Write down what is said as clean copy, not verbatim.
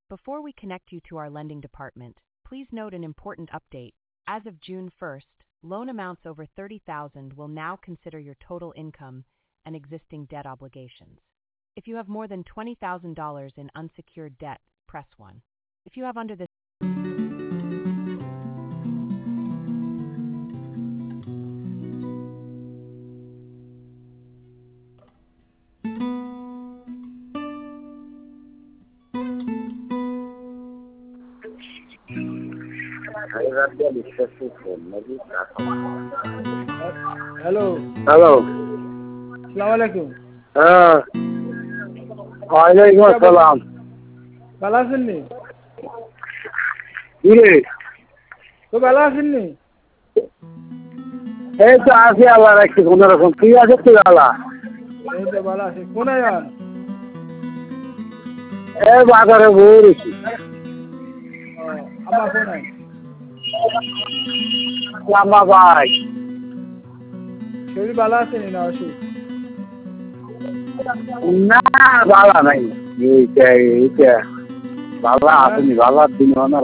Before we connect you to our lending department, please note an important update. As of June 1st, loan amounts over $30,000 will now consider your total income and existing debt obligations. If you have more than $20,000 in unsecured debt, press 1. If you have under this hello, hello. আসসালামু আলাইকুম। হ্যাঁ, ওয়ালাইকুম আসসালাম। ভালো আছেন নি? কি রে? তো ভালো আছেন নি? এই তো আছি আল্লাহ রাখছি কোনো রকম। তুই আছিস তো আল্লাহ? এই তো ভালো আছি। কোনায় যান? এই বাজারে বই রয়েছি। আমার কোনায়? লাম্বা ভাই। শরীর ভালো আছে নি না অসুখ? না ভালো নাই। এইটা ভালো আসেনি, ভালো দিন